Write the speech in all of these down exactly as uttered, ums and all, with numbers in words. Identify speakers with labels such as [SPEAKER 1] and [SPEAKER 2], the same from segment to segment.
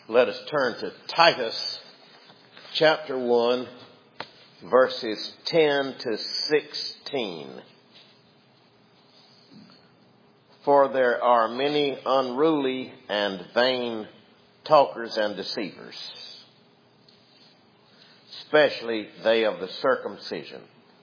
[SPEAKER 1] Let us turn to Titus chapter one, verses ten to sixteen. For there are many unruly and vain talkers and deceivers, especially they of the circumcision,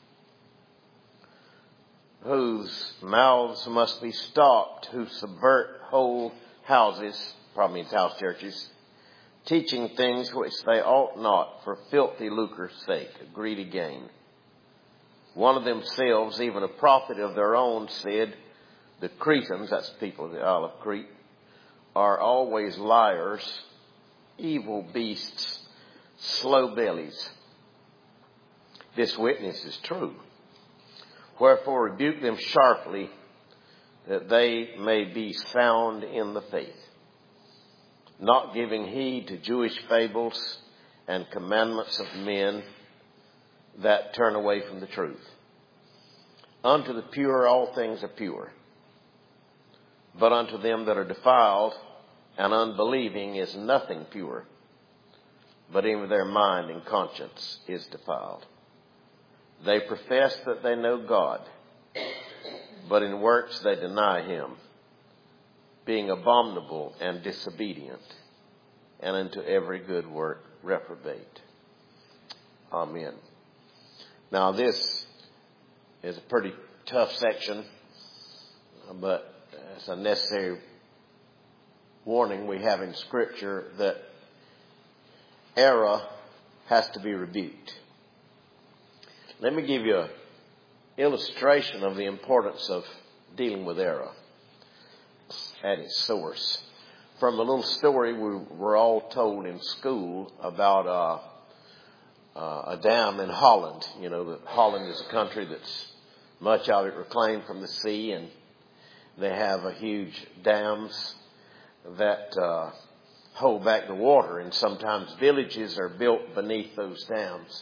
[SPEAKER 1] whose mouths must be stopped, who subvert whole houses, probably means house churches, teaching things which they ought not for filthy lucre's sake, a greedy gain. One of themselves, even a prophet of their own, said, the Cretans, that's the people of the Isle of Crete, are always liars, evil beasts, slow bellies. This witness is true. Wherefore rebuke them sharply, that they may be sound in the faith, not giving heed to Jewish fables and commandments of men that turn away from the truth. Unto the pure all things are pure, but unto them that are defiled and unbelieving is nothing pure, but even their mind and conscience is defiled. They profess that they know God, but in works they deny him, being abominable and disobedient, and unto every good work reprobate. Amen. Now this is a pretty tough section, but it's a necessary warning we have in Scripture that error has to be rebuked. Let me give you an illustration of the importance of dealing with error at its source. From a little story we were all told in school about uh, uh, a dam in Holland. You know that Holland is a country that's much of it reclaimed from the sea, and they have a huge dams that uh, hold back the water, and sometimes villages are built beneath those dams.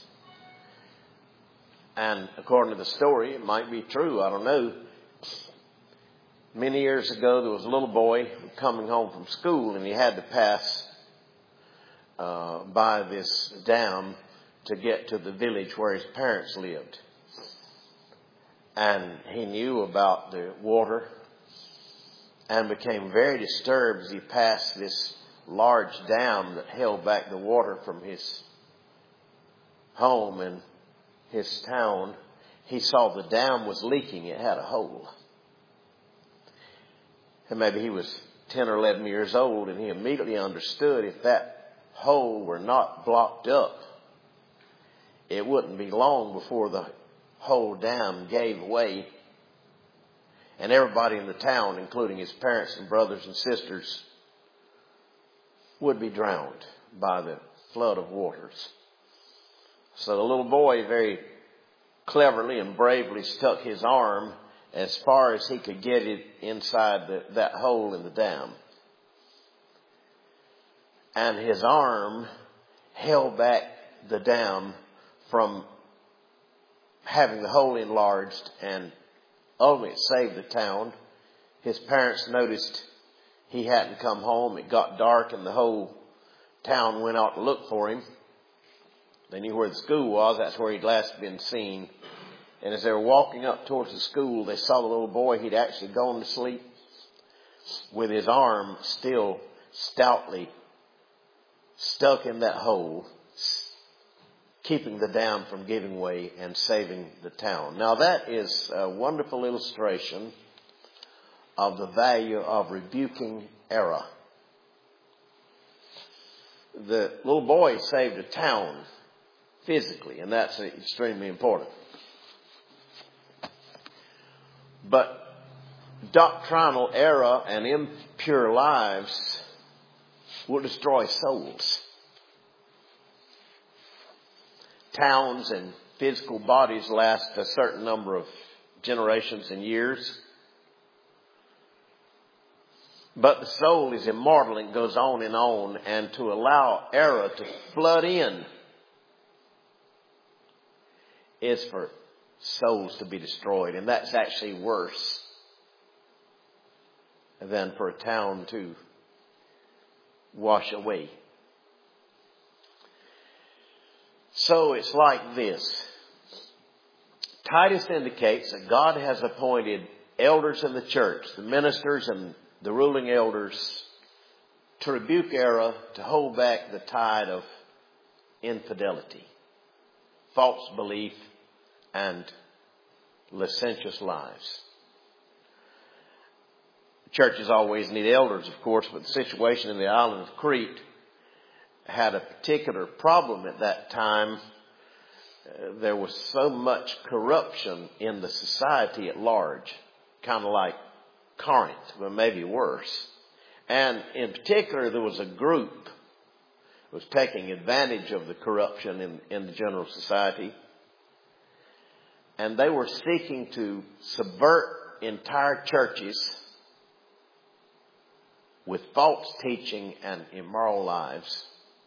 [SPEAKER 1] And according to the story, it might be true, I don't know. Many years ago, there was a little boy coming home from school, and he had to pass uh, by this dam to get to the village where his parents lived. And he knew about the water and became very disturbed as he passed this large dam that held back the water from his home and his town. He saw the dam was leaking. It had a hole. And maybe he was ten or eleven years old, and he immediately understood if that hole were not blocked up, it wouldn't be long before the whole dam gave way, and everybody in the town, including his parents and brothers and sisters, would be drowned by the flood of waters. So the little boy very cleverly and bravely stuck his arm as far as he could get it inside the, that hole in the dam. And his arm held back the dam from having the hole enlarged, and ultimately it saved the town. His parents noticed he hadn't come home. It got dark and the whole town went out to look for him. They knew where the school was. That's where he'd last been seen. And as they were walking up towards the school, they saw the little boy. He'd actually gone to sleep with his arm still stoutly stuck in that hole, keeping the dam from giving way and saving the town. Now that is a wonderful illustration of the value of rebuking error. The little boy saved a town physically, and that's extremely important. But doctrinal error and impure lives will destroy souls. Towns and physical bodies last a certain number of generations and years, but the soul is immortal and goes on and on, and to allow error to flood in is for souls to be destroyed. And that's actually worse than for a town to wash away So it's like this. Titus indicates that God has appointed elders in the church, the ministers and the ruling elders, to rebuke error, to hold back the tide of infidelity, false belief, and licentious lives. Churches always need elders, of course, but the situation in the island of Crete had a particular problem at that time. Uh, there was so much corruption in the society at large, kind of like Corinth, but maybe worse. And in particular, there was a group that was taking advantage of the corruption in, in the general society. And they were seeking to subvert entire churches with false teaching and immoral lives.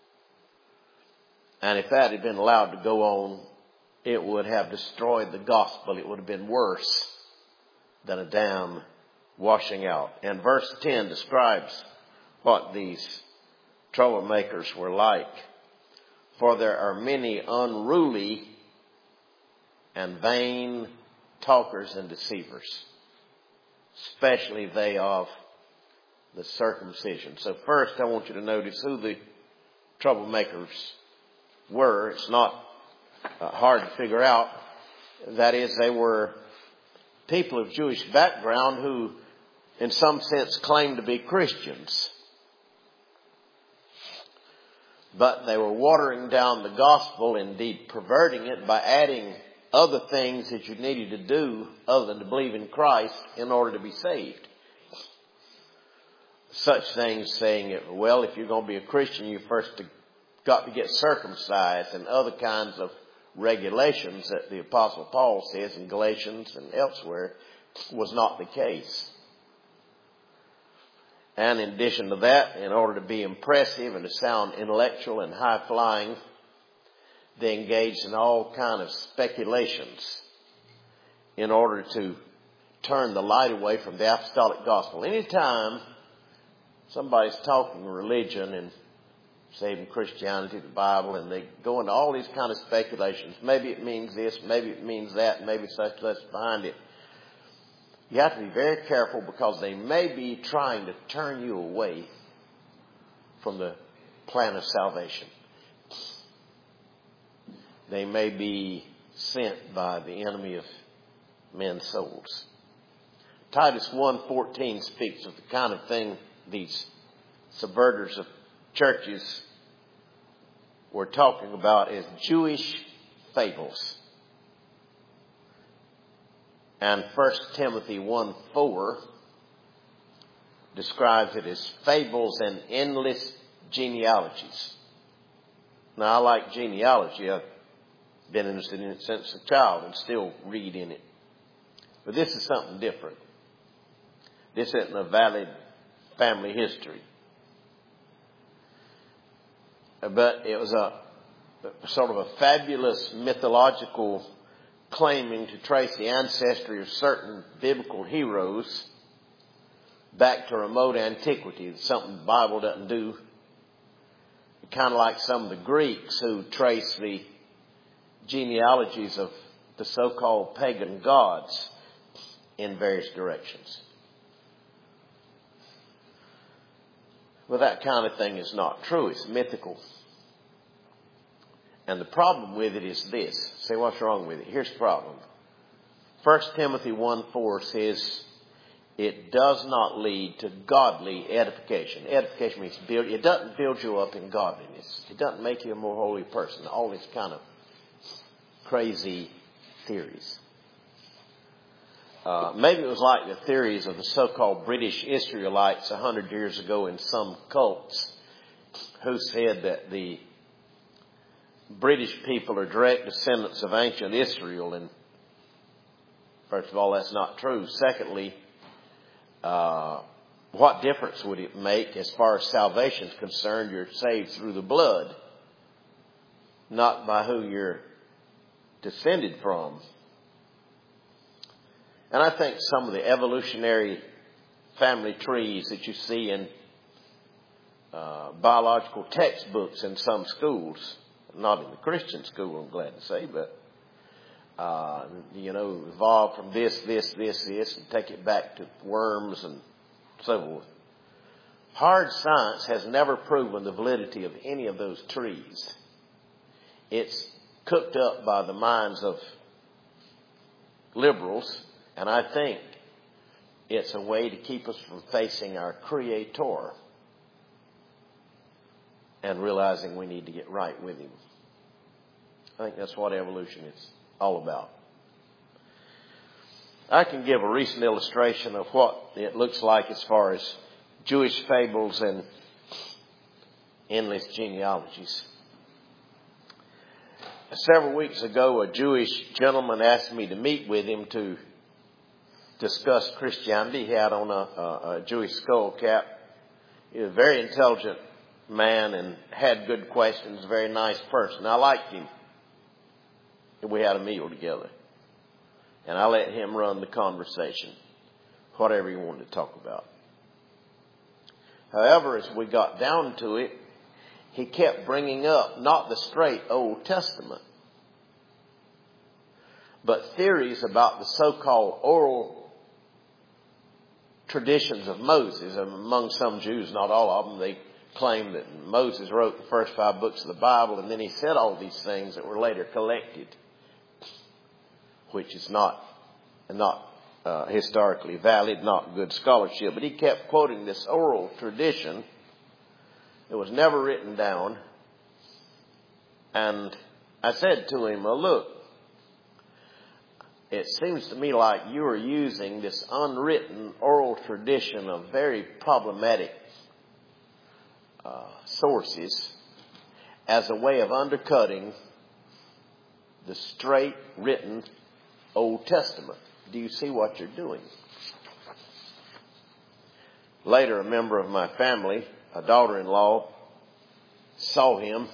[SPEAKER 1] And if that had been allowed to go on, it would have destroyed the gospel. It would have been worse than a dam washing out. And verse ten describes what these troublemakers were like. For there are many unruly and vain talkers and deceivers, especially they of the circumcision. So first I want you to notice who the troublemakers were. It's not uh, hard to figure out. That is, they were people of Jewish background who in some sense claimed to be Christians. But they were watering down the gospel, indeed perverting it by adding other things that you needed to do other than to believe in Christ in order to be saved. Such things saying, well, if you're going to be a Christian, you first got to get circumcised, and other kinds of regulations that the Apostle Paul says in Galatians and elsewhere was not the case. And in addition to that, in order to be impressive and to sound intellectual and high-flying, they engaged in all kind of speculations in order to turn the light away from the apostolic gospel. Anytime somebody's talking religion and saving Christianity, the Bible, and they go into all these kind of speculations, maybe it means this, maybe it means that, maybe such that's behind it. You have to be very careful because they may be trying to turn you away from the plan of salvation. They may be sent by the enemy of men's souls. Titus one fourteen speaks of the kind of thing these subverters of churches were talking about as Jewish fables. And First Timothy one four describes it as fables and endless genealogies. Now, I like genealogy. I've been interested in it since a child and still read in it. But this is something different. This isn't a valid family history. But it was a sort of a fabulous mythological claiming to trace the ancestry of certain biblical heroes back to remote antiquity. It's something the Bible doesn't do. Kind of like some of the Greeks who trace the genealogies of the so-called pagan gods in various directions. Well, that kind of thing is not true. It's mythical. And the problem with it is this. Say, what's wrong with it? Here's the problem. First Timothy one four says, it does not lead to godly edification. Edification means build. It doesn't build you up in godliness. It doesn't make you a more holy person. All these kind of crazy theories. Uh, maybe it was like the theories of the so-called British Israelites a hundred years ago in some cults who said that the British people are direct descendants of ancient Israel. And first of all, that's not true. Secondly, uh, what difference would it make as far as salvation is concerned? You're saved through the blood, not by who you're descended from. And I think some of the evolutionary family trees that you see in uh, biological textbooks in some schools, not in the Christian school, I'm glad to say, but, uh, you know, evolved from this, this, this, this, and take it back to worms and so forth. Hard science has never proven the validity of any of those trees. It's cooked up by the minds of liberals, and I think it's a way to keep us from facing our Creator and realizing we need to get right with Him. I think that's what evolution is all about. I can give a recent illustration of what it looks like as far as Jewish fables and endless genealogies. Several weeks ago, a Jewish gentleman asked me to meet with him to discuss Christianity. He had on a, a, a Jewish skull cap. He was a very intelligent man and had good questions, a very nice person. I liked him. We had a meal together. And I let him run the conversation, whatever he wanted to talk about. However, as we got down to it, he kept bringing up not the straight Old Testament, but theories about the so-called oral traditions of Moses. And among some Jews, not all of them, they claim that Moses wrote the first five books of the Bible, and then he said all these things that were later collected, which is not not uh, historically valid, not good scholarship. But he kept quoting this oral tradition. It was never written down. And I said to him, well, look, it seems to me like you are using this unwritten oral tradition of very problematic uh, sources as a way of undercutting the straight written Old Testament. Do you see what you're doing? Later, a member of my family, a daughter-in-law, saw him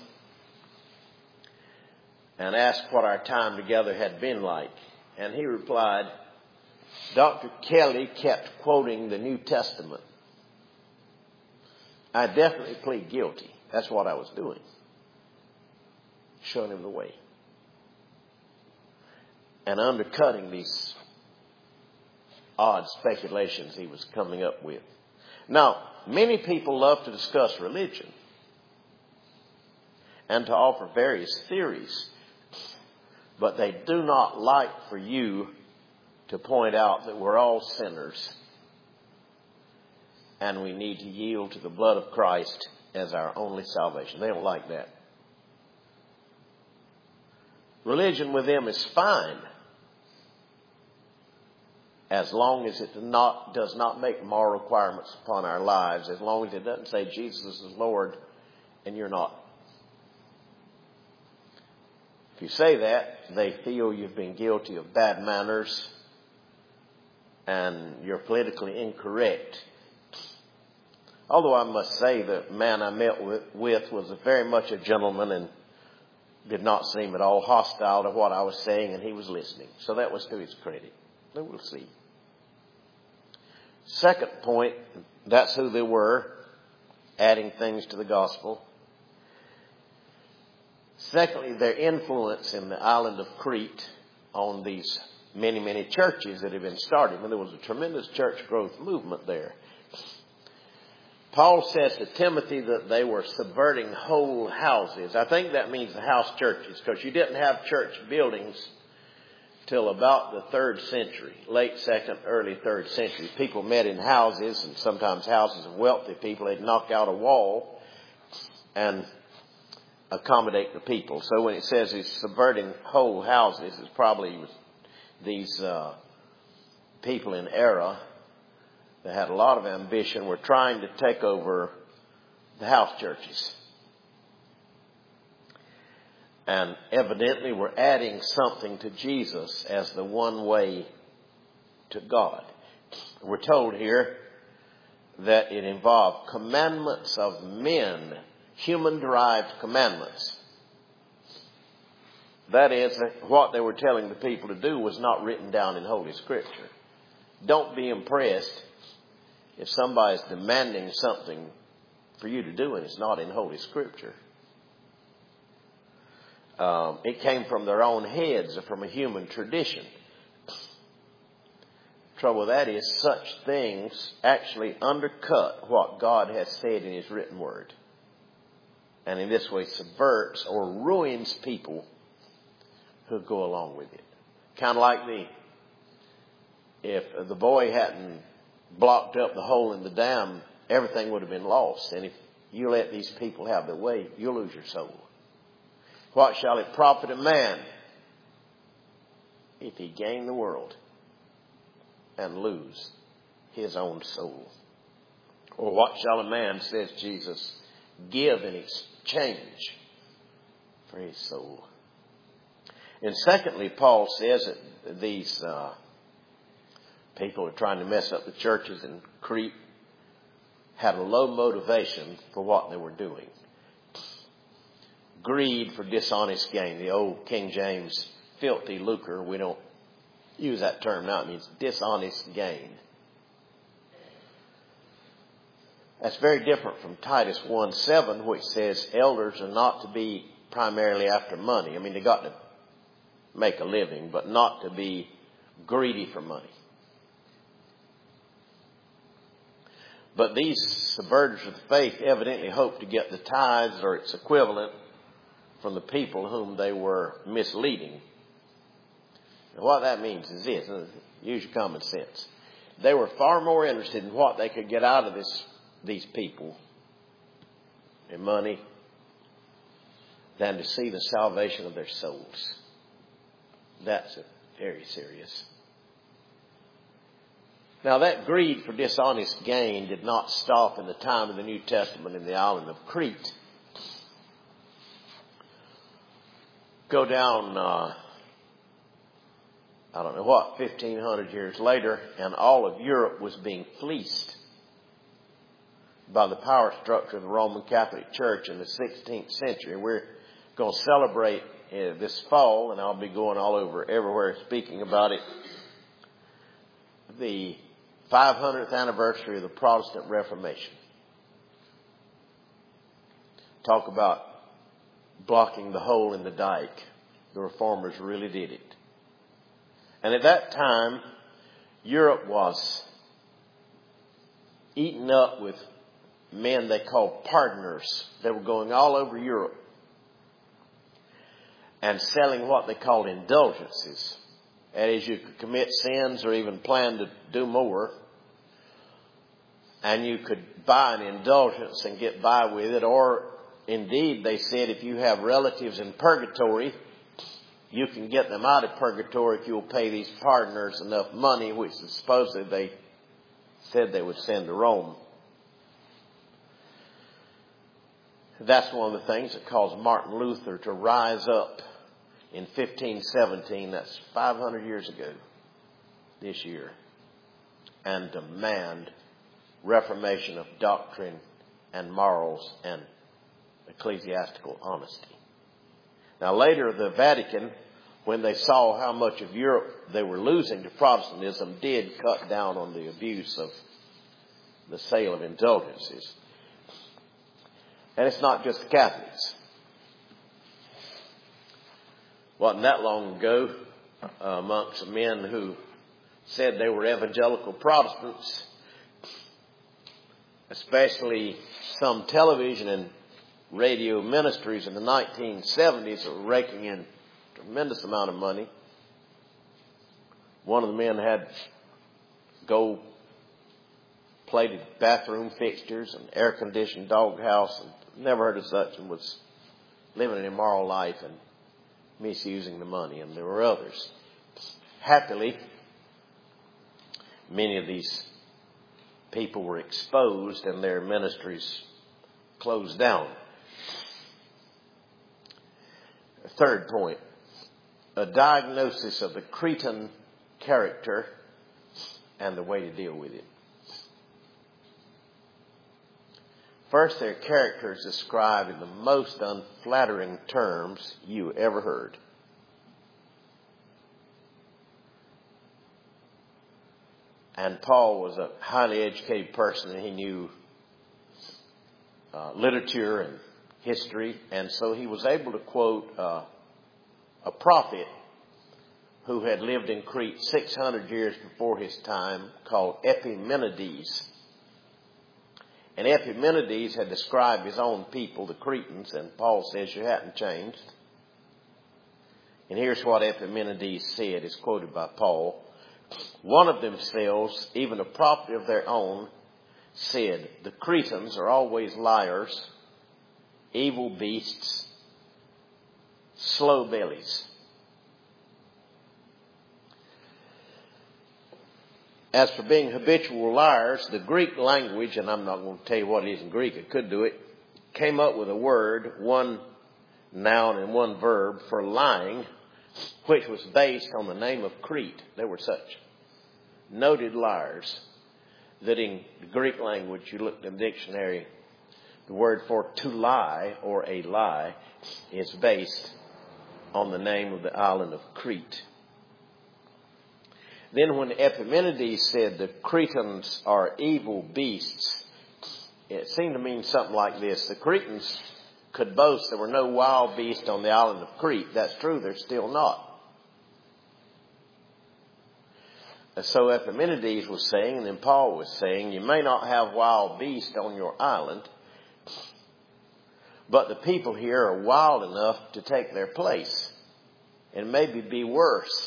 [SPEAKER 1] and asked what our time together had been like. And he replied, Doctor Kelly kept quoting the New Testament. I definitely plead guilty. That's what I was doing. Showing him the way. And undercutting these odd speculations he was coming up with. Now, many people love to discuss religion and to offer various theories, but they do not like for you to point out that we're all sinners and we need to yield to the blood of Christ as our only salvation. They don't like that. Religion with them is fine, as long as it not, does not make moral requirements upon our lives, as long as it doesn't say Jesus is Lord and you're not. If you say that, they feel you've been guilty of bad manners and you're politically incorrect. Although I must say the man I met with, with was a very much a gentleman and did not seem at all hostile to what I was saying, and he was listening. So that was to his credit. But we'll see. Second point, that's who they were, adding things to the gospel. Secondly, their influence in the island of Crete on these many, many churches that have been started. And there was a tremendous church growth movement there. Paul says to Timothy that they were subverting whole houses. I think that means the house churches, because you didn't have church buildings till about the third century, late second, early third century. People met in houses, and sometimes houses of wealthy people. They'd knock out a wall and accommodate the people. So when it says he's subverting whole houses, it's probably these uh, people in era that had a lot of ambition were trying to take over the house churches. And evidently were adding something to Jesus as the one way to God. We're told here that it involved commandments of men, human-derived commandments. That is, what they were telling the people to do was not written down in Holy Scripture. Don't be impressed if somebody's demanding something for you to do and it's not in Holy Scripture. Um, it came from their own heads or from a human tradition. Trouble with that is such things actually undercut what God has said in His written word. And in this way subverts or ruins people who go along with it. Kind of like the, if the boy hadn't blocked up the hole in the dam, everything would have been lost. And if you let these people have their way, you'll lose your soul. What shall it profit a man if he gain the world and lose his own soul? Or what shall a man, says Jesus, give in exchange for his soul? And secondly, Paul says that these uh, people are trying to mess up the churches in Crete had a low motivation for what they were doing. Greed for dishonest gain. The old King James filthy lucre. We don't use that term now. It means dishonest gain. That's very different from Titus one seven, which says elders are not to be primarily after money. I mean, they got to make a living, but not to be greedy for money. But these subverters of the faith evidently hoped to get the tithes or its equivalent from the people whom they were misleading. And what that means is this, use your common sense. They were far more interested in what they could get out of this, these people in money than to see the salvation of their souls. That's very serious. Now that greed for dishonest gain did not stop in the time of the New Testament in the island of Crete. Go down, uh, I don't know what, fifteen hundred years later, and all of Europe was being fleeced by the power structure of the Roman Catholic Church in the sixteenth century. We're going to celebrate uh, this fall, and I'll be going all over everywhere speaking about it, the five hundredth anniversary of the Protestant Reformation. Talk about blocking the hole in the dike. The reformers really did it. And at that time, Europe was eaten up with men they called pardoners. They were going all over Europe and selling what they called indulgences. That is, you could commit sins or even plan to do more, and you could buy an indulgence and get by with it. Or indeed, they said if you have relatives in purgatory, you can get them out of purgatory if you'll pay these pardoners enough money, which supposedly they said they would send to Rome. That's one of the things that caused Martin Luther to rise up in fifteen seventeen, that's five hundred years ago this year, and demand reformation of doctrine and morals and ecclesiastical honesty. Now later, the Vatican, when they saw how much of Europe they were losing to Protestantism, did cut down on the abuse of the sale of indulgences. And it's not just the Catholics. Wasn't that long ago, uh, amongst men who said they were evangelical Protestants, especially some television and radio ministries in the nineteen seventies that were raking in a tremendous amount of money. One of the men had gold plated bathroom fixtures and air conditioned doghouse, and never heard of such, and was living an immoral life and misusing the money. And there were others. Happily, many of these people were exposed and their ministries closed down. Third point, a diagnosis of the Cretan character and the way to deal with it. First, their character is described in the most unflattering terms you ever heard. And Paul was a highly educated person, and he knew uh, literature and history, and so he was able to quote uh, a prophet who had lived in Crete six hundred years before his time called Epimenides. And Epimenides had described his own people, the Cretans, and Paul says you hadn't changed. And here's what Epimenides said, is quoted by Paul. One of themselves, even a prophet of their own, said, the Cretans are always liars, evil beasts, slow bellies. As for being habitual liars, the Greek language, and I'm not going to tell you what it is in Greek, I could do it, came up with a word, one noun and one verb for lying, which was based on the name of Crete. They were such noted liars that in the Greek language, you look in the dictionary, the word for to lie or a lie is based on the name of the island of Crete. Then when Epimenides said the Cretans are evil beasts, it seemed to mean something like this. The Cretans could boast there were no wild beasts on the island of Crete. That's true, there's still not. And so Epimenides was saying, and then Paul was saying, you may not have wild beasts on your island, but the people here are wild enough to take their place and maybe be worse.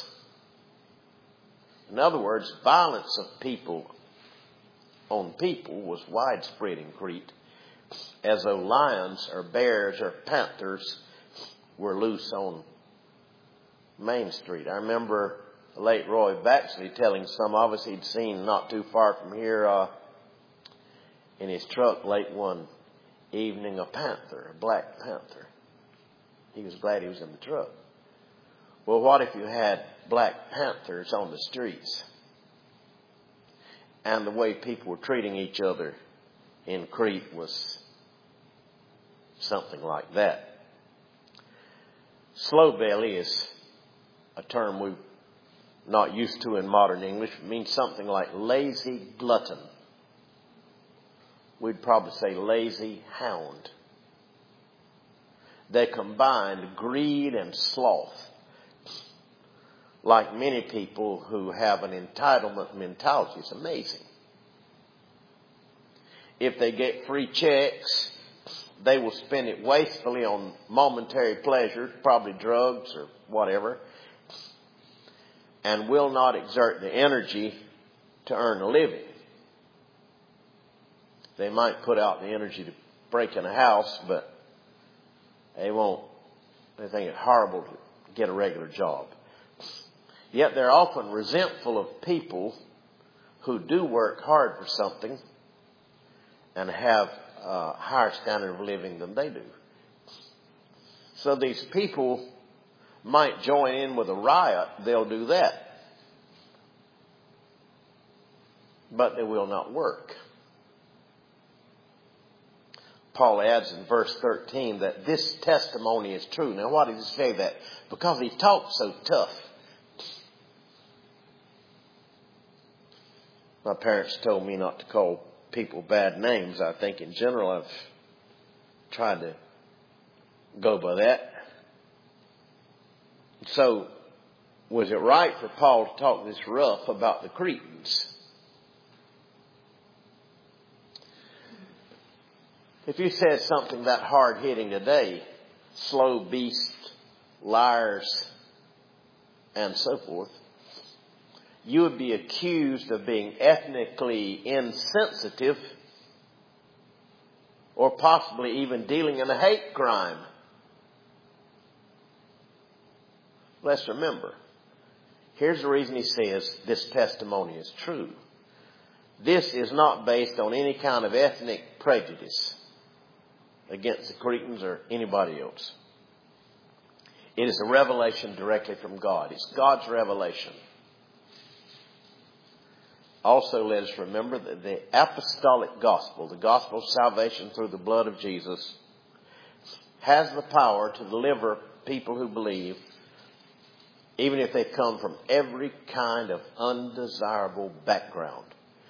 [SPEAKER 1] In other words, violence of people on people was widespread in Crete, as though lions or bears or panthers were loose on Main Street. I remember the late Roy Baxley telling some of us he'd seen not too far from here uh, in his truck late one evening a panther, a black panther. He was glad he was in the truck. Well, what if you had black panthers on the streets? And the way people were treating each other in Crete was something like that. Slow belly is a term we're not used to in modern English. It means something like lazy glutton. We'd probably say lazy hound. They combined greed and sloth. Like many people who have an entitlement mentality. It's amazing. If they get free checks, they will spend it wastefully on momentary pleasures, probably drugs or whatever, and will not exert the energy to earn a living. They might put out the energy to break in a house, but they won't. They think it's horrible to get a regular job. Yet they're often resentful of people who do work hard for something and have a higher standard of living than they do. So these people might join in with a riot. They'll do that. But they will not work. Paul adds in verse thirteen that this testimony is true. Now, why does he say that? Because he talked so tough. My parents told me not to call people bad names. I think in general I've tried to go by that. So, was it right for Paul to talk this rough about the Cretans? If you said something that hard-hitting today, slow beasts, liars, and so forth, you would be accused of being ethnically insensitive or possibly even dealing in a hate crime. Let's remember, here's the reason he says this testimony is true. This is not based on any kind of ethnic prejudice against the Cretans or anybody else. It is a revelation directly from God. It's God's revelation. Also, let us remember that the apostolic gospel, the gospel of salvation through the blood of Jesus, has the power to deliver people who believe, even if they come from every kind of undesirable background.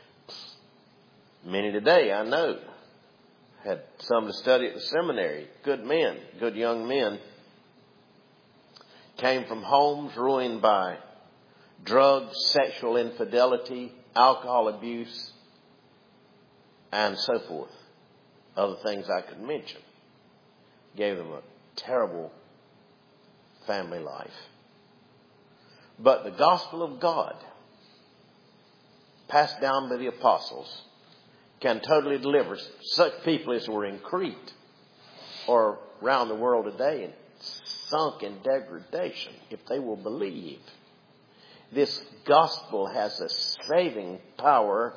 [SPEAKER 1] Many today, I know, had some to study at the seminary, good men, good young men, came from homes ruined by drugs, sexual infidelity, alcohol abuse, and so forth. Other things I could mention. Gave them a terrible family life. But the gospel of God, passed down by the apostles, can totally deliver such people as were in Crete or around the world today and sunk in degradation, if they will believe. This gospel has a saving power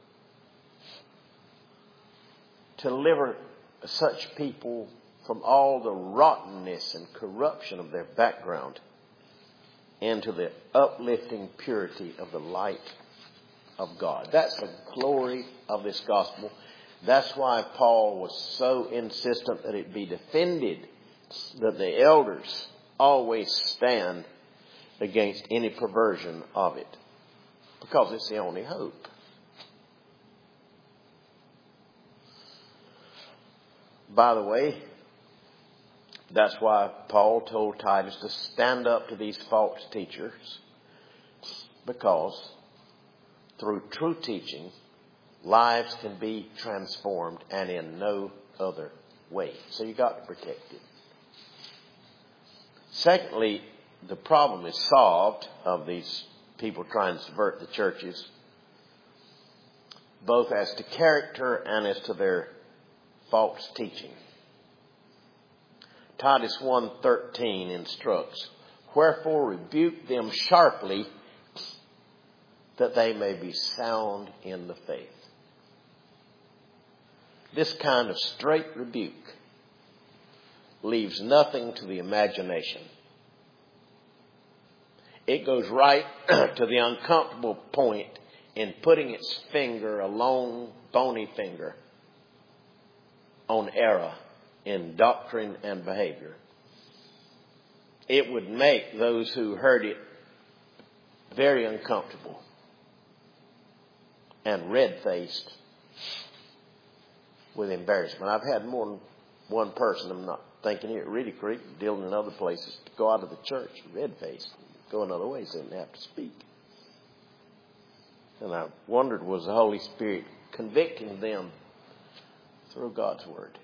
[SPEAKER 1] to deliver such people from all the rottenness and corruption of their background into the uplifting purity of the light of God. That's the glory of this gospel. That's why Paul was so insistent that it be defended, that the elders always stand against any perversion of it, because it's the only hope. By the way, that's why Paul told Titus to stand up to these false teachers, because through true teaching, lives can be transformed, and in no other way. So you got to protect it. Secondly, the problem is solved of these people trying to subvert the churches, both as to character and as to their false teaching. Titus one thirteen instructs, "Wherefore rebuke them sharply, that they may be sound in the faith." This kind of straight rebuke leaves nothing to the imagination. It goes right to the uncomfortable point in putting its finger, a long, bony finger, on error in doctrine and behavior. It would make those who heard it very uncomfortable and red-faced with embarrassment. I've had more than one person, I'm not thinking here at Reedy Creek, dealing in other places, to go out of the church red-faced, go another way so they didn't have to speak. And I wondered, was the Holy Spirit convicting them through God's Word?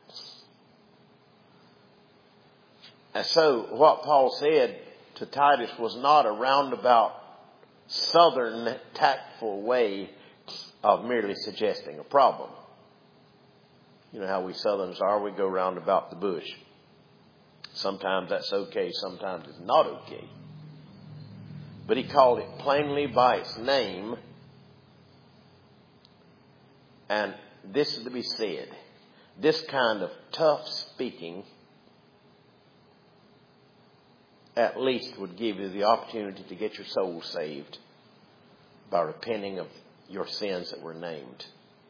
[SPEAKER 1] And so what Paul said to Titus was not a roundabout, southern, tactful way of merely suggesting a problem. You know how we Southerners are, we go round about the bush. Sometimes that's okay, sometimes it's not okay. But he called it plainly by its name. And this is to be said. This kind of tough speaking at least would give you the opportunity to get your soul saved by repenting of your sins that were named.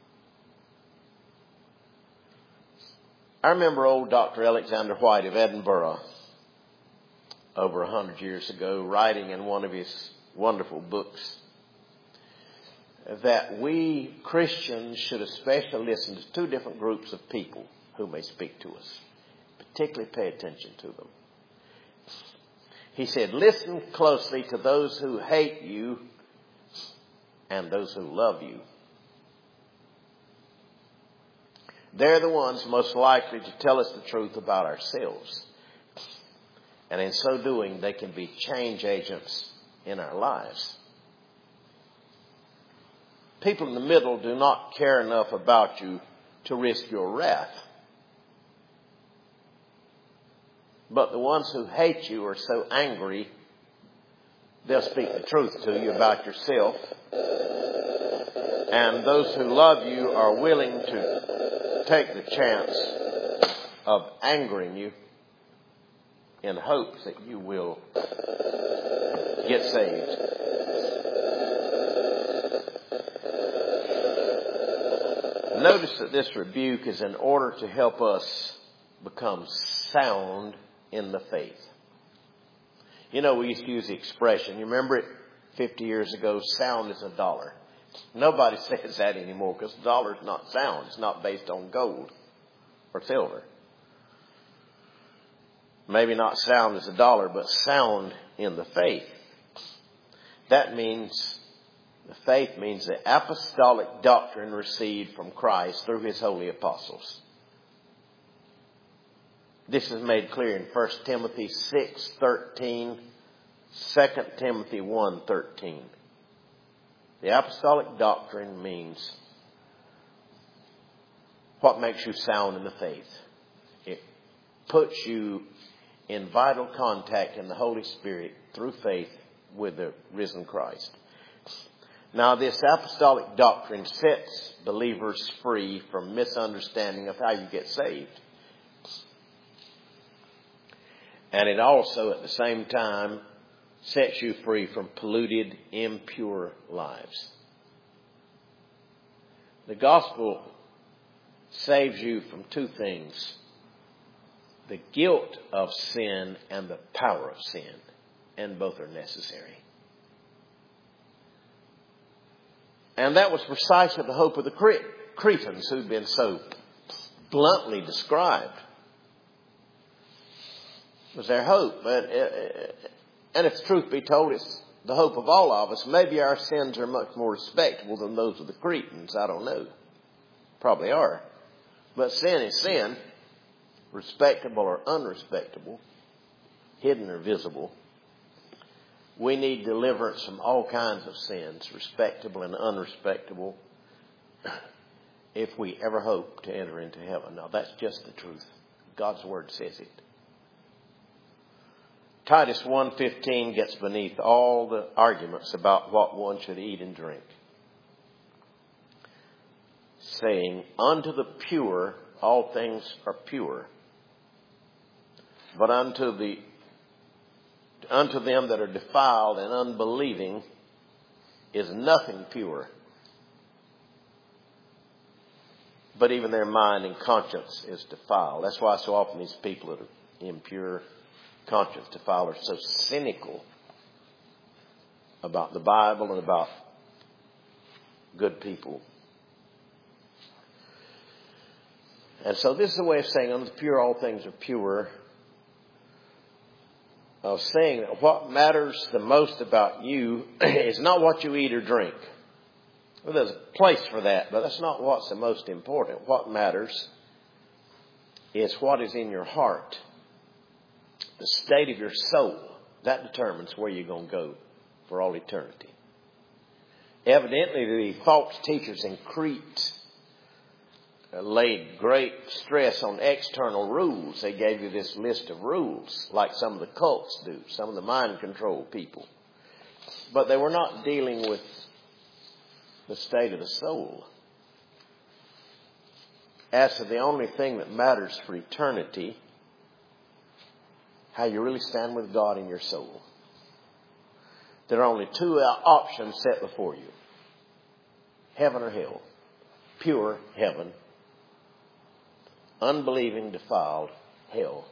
[SPEAKER 1] I remember old Doctor Alexander White of Edinburgh, over a hundred years ago, writing in one of his wonderful books that we Christians should especially listen to two different groups of people who may speak to us. Particularly pay attention to them. He said, listen closely to those who hate you and those who love you. They're the ones most likely to tell us the truth about ourselves. And in so doing, they can be change agents in our lives. People in the middle do not care enough about you to risk your wrath. But the ones who hate you are so angry, they'll speak the truth to you about yourself. And those who love you are willing to take the chance of angering you in hopes that you will get saved. Notice that this rebuke is in order to help us become sound in the faith. You know, we used to use the expression, you remember it fifty years ago, sound as a dollar. Nobody says that anymore because the dollar is not sound. It's not based on gold or silver. Maybe not sound as a dollar, but sound in the faith. That means, the faith means the apostolic doctrine received from Christ through his holy apostles. This is made clear in First Timothy six thirteen, Second Timothy one thirteen. The apostolic doctrine means what makes you sound in the faith. It puts you in vital contact in the Holy Spirit through faith with the risen Christ. Now, this apostolic doctrine sets believers free from misunderstanding of how you get saved. And it also, at the same time, sets you free from polluted, impure lives. The gospel saves you from two things: the guilt of sin and the power of sin. And both are necessary. And that was precisely the hope of the Cretans, who'd been so bluntly described. It was their hope. But, and if the truth be told, it's the hope of all of us. Maybe our sins are much more respectable than those of the Cretans. I don't know. Probably are. But sin is sin. Respectable or unrespectable. Hidden or visible. We need deliverance from all kinds of sins, respectable and unrespectable, if we ever hope to enter into heaven. Now, that's just the truth. God's Word says it. Titus one fifteen gets beneath all the arguments about what one should eat and drink, saying, "Unto the pure all things are pure, but unto the unto them that are defiled and unbelieving is nothing pure, but even their mind and conscience is defiled." That's why so often these people that are impure, conscience defiled, are so cynical about the Bible and about good people. And so this is a way of saying, unto the pure all things are pure. Of saying that what matters the most about you is not what you eat or drink. Well, there's a place for that, but that's not what's the most important. What matters is what is in your heart. The state of your soul. That determines where you're going to go for all eternity. Evidently, the false teachers in Crete laid great stress on external rules. They gave you this list of rules, like some of the cults do, some of the mind control people. But they were not dealing with the state of the soul. As to the only thing that matters for eternity, how you really stand with God in your soul. There are only two options set before you: heaven or hell. Pure, heaven. Unbelieving, defiled, hell.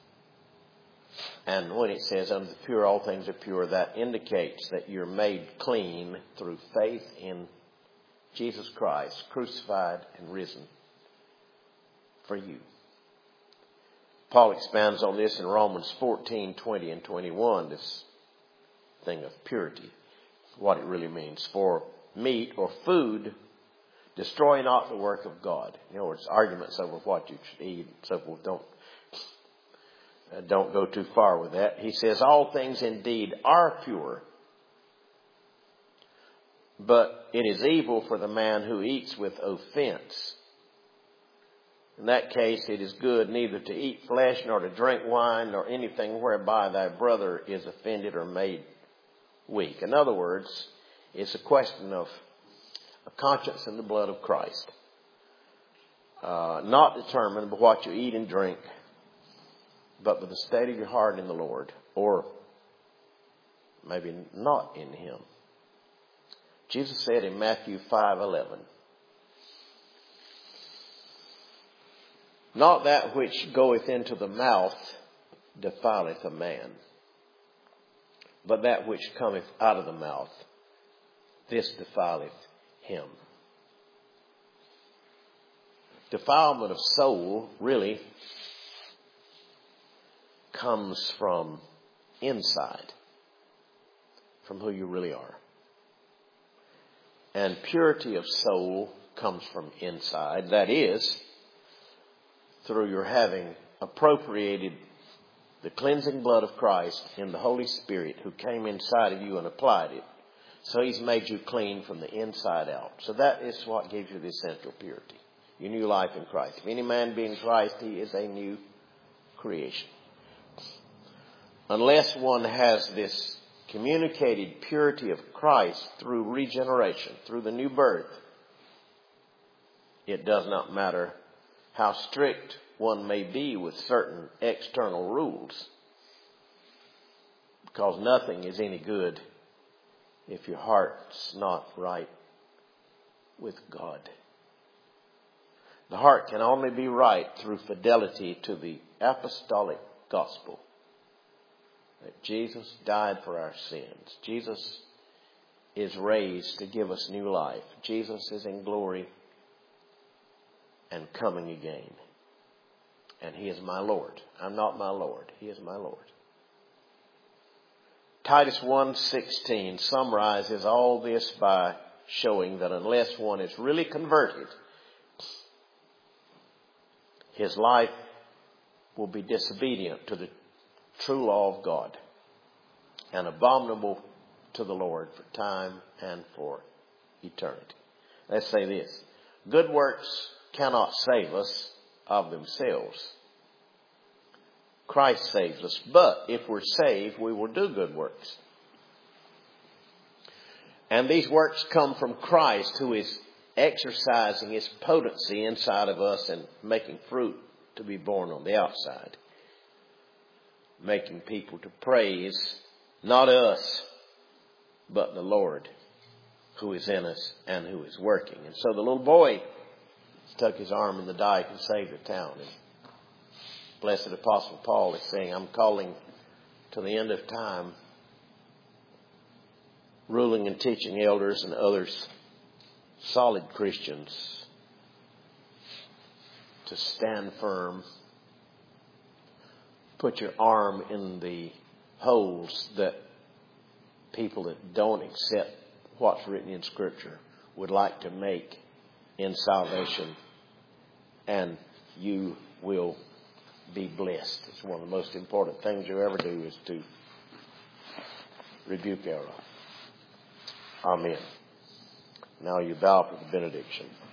[SPEAKER 1] And when it says, unto the pure all things are pure, that indicates that you're made clean through faith in Jesus Christ, crucified and risen for you. Paul expands on this in Romans fourteen, twenty and twenty-one, this thing of purity, what it really means. For meat or food, destroy not the work of God. In other words, arguments over what you should eat and so forth. Don't, uh, don't go too far with that. He says, all things indeed are pure, but it is evil for the man who eats with offense. In that case, it is good neither to eat flesh, nor to drink wine, nor anything whereby thy brother is offended or made weak. In other words, it's a question of a conscience in the blood of Christ. Uh, not determined by what you eat and drink, but by the state of your heart in the Lord, or maybe not in Him. Jesus said in Matthew five eleven, not that which goeth into the mouth defileth a man, but that which cometh out of the mouth, this defileth him. Defilement of soul really comes from inside, from who you really are. And purity of soul comes from inside. That is, through your having appropriated the cleansing blood of Christ in the Holy Spirit who came inside of you and applied it. So He's made you clean from the inside out. So that is what gives you the essential purity. Your new life in Christ. If any man be in Christ, he is a new creation. Unless one has this communicated purity of Christ through regeneration, through the new birth, it does not matter how strict one may be with certain external rules, because nothing is any good if your heart's not right with God. The heart can only be right through fidelity to the apostolic gospel. That Jesus died for our sins. Jesus is raised to give us new life. Jesus is in glory and coming again. And He is my Lord. I'm not my Lord. He is my Lord. Titus one sixteen summarizes all this by showing that unless one is really converted, his life will be disobedient to the true law of God and abominable to the Lord for time and for eternity. Let's say this. Good works cannot save us of themselves. Christ saves us. But if we're saved, we will do good works. And these works come from Christ, who is exercising His potency inside of us and making fruit to be born on the outside. Making people to praise not us, but the Lord who is in us and who is working. And so the little boy stuck his arm in the dike and saved the town. And blessed Apostle Paul is saying, I'm calling to the end of time ruling and teaching elders and others, solid Christians, to stand firm. Put your arm in the holes that people that don't accept what's written in Scripture would like to make in salvation, and you will be blessed. It's one of the most important things you ever do is to rebuke error. Amen. Now you bow for the benediction.